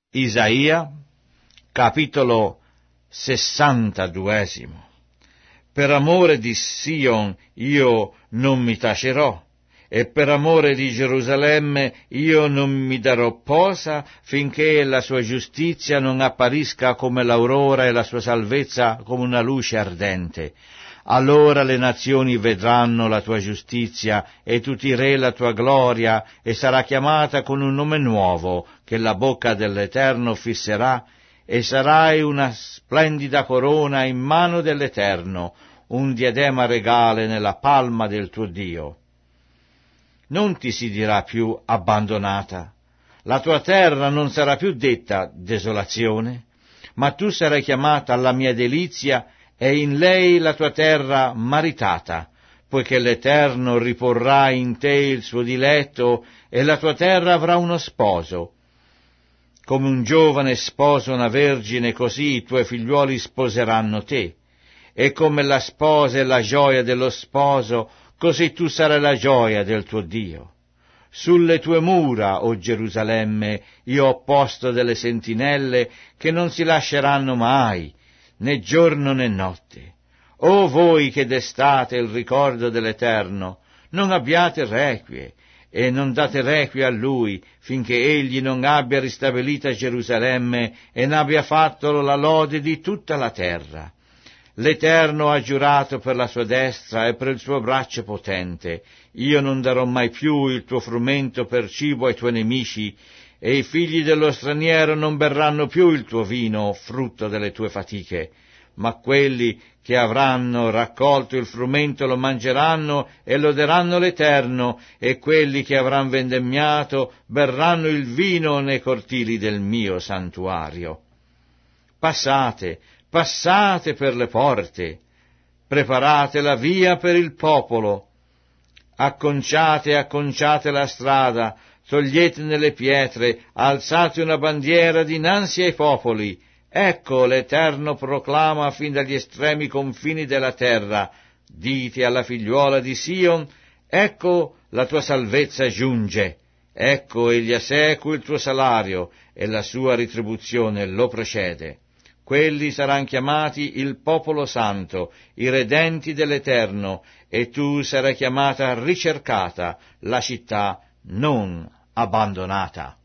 Isaia, capitolo 62. Per amore di Sion io non mi tacerò, e per amore di Gerusalemme io non mi darò posa, finché la sua giustizia non apparisca come l'aurora e la sua salvezza come una luce ardente. Allora le nazioni vedranno la tua giustizia e tutti i re la tua gloria, e sarà chiamata con un nome nuovo che la bocca dell'Eterno fisserà, e sarai una splendida corona in mano dell'Eterno, un diadema regale nella palma del tuo Dio. Non ti si dirà più abbandonata, la tua terra non sarà più detta desolazione, ma tu sarai chiamata alla mia delizia, e in lei la tua terra maritata, poiché l'Eterno riporrà in te il suo diletto, e la tua terra avrà uno sposo. Come un giovane sposa una vergine, così i tuoi figliuoli sposeranno te, e come la sposa è la gioia dello sposo, così tu sarai la gioia del tuo Dio. Sulle tue mura, o Gerusalemme, io ho posto delle sentinelle che non si lasceranno mai, né giorno né notte. O voi che destate il ricordo dell'Eterno, non abbiate requie, e non date requie a Lui, finché Egli non abbia ristabilita Gerusalemme e n'abbia fatto la lode di tutta la terra. L'Eterno ha giurato per la sua destra e per il suo braccio potente: io non darò mai più il tuo frumento per cibo ai tuoi nemici, e i figli dello straniero non berranno più il tuo vino, frutto delle tue fatiche, ma quelli che avranno raccolto il frumento lo mangeranno e loderanno l'Eterno, e quelli che avranno vendemmiato berranno il vino nei cortili del mio santuario. Passate, passate per le porte, preparate la via per il popolo, acconciate la strada, toglietene le pietre, alzate una bandiera dinanzi ai popoli. Ecco, l'Eterno proclama fin dagli estremi confini della terra: dite alla figliuola di Sion, ecco la tua salvezza giunge, ecco egli segue il tuo salario, e la sua ritribuzione lo precede. Quelli saranno chiamati il popolo santo, i redenti dell'Eterno, e tu sarai chiamata ricercata, la città non abbandonata.